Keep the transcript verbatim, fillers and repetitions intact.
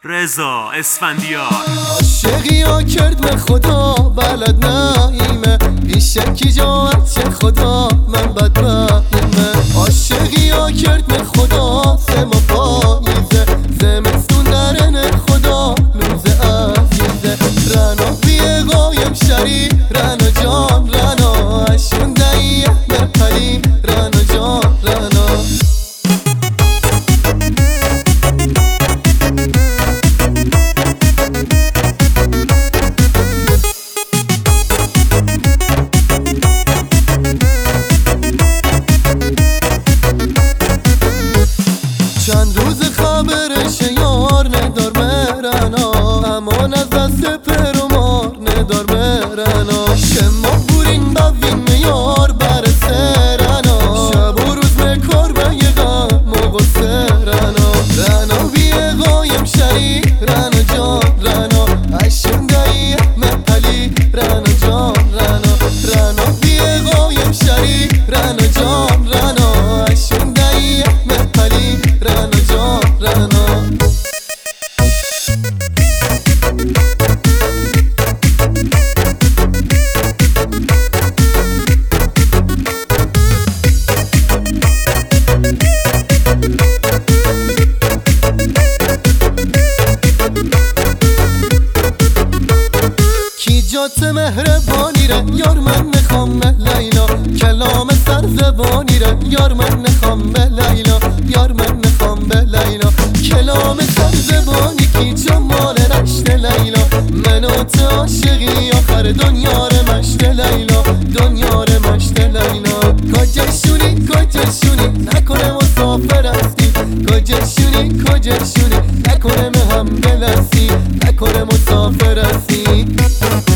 رضا اسفندیار. عاشقی ها کرد به خدا بلد نایمه، بیشکی جاوت چه خدا من بدبهیمه. عاشقی ها کرد به خدا سه ما پاییزه، زمستون درنه خدا نوزه عزیزه. رنا بیه قایم شری رنا جان رنا، اشون دهیه برپلی رنا جان رنا. چند روز خبرش یار ندار مرنا، امان از دست پر و مار ندار مرنا. شما بورین بوین میار بر سرنا، شب و روز مکار به یه غم و غصه رنا. رنا بیه قایم شری رنا جان رنا، اشون دهیه مپلی رنا جان رنا. رنا بیه قایم شری رنا جان رنا، اشون دهیه مپلی رنا جان رنا. کی جات مهربانی ره یار من میخوام به لیلا، کلام سر زبانی ره یار من میخوام به لیلا، یار من میخوام به لیلا. کلام سر زبانی کی جمال رشت لیلا، من و تو عاشقی آخر دنیا رو مشت لیلا، دنیا رو مشت لیلا. کجشونی کجشونی نکنه مسافر هستی، کجشونی کجشونی نکنه مهم بلستی، نکنه مسافر هستی.